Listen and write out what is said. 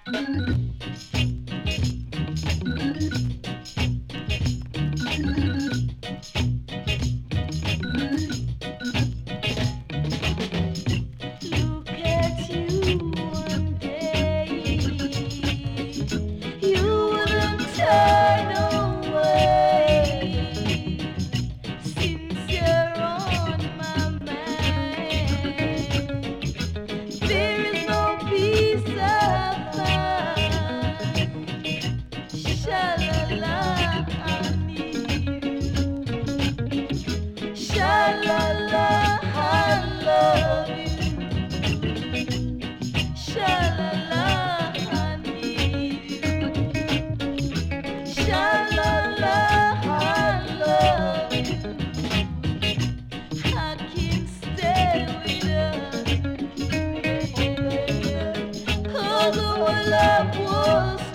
Look at you one day, you wouldn't turn away. Since you're on my mind, there is no peace of mind. Sha-la-la, I need you. Sha-la-la, I love you. Sha-la-la, I need you. Sha-la-la, I love you. I can't stay with her. Oh, the love was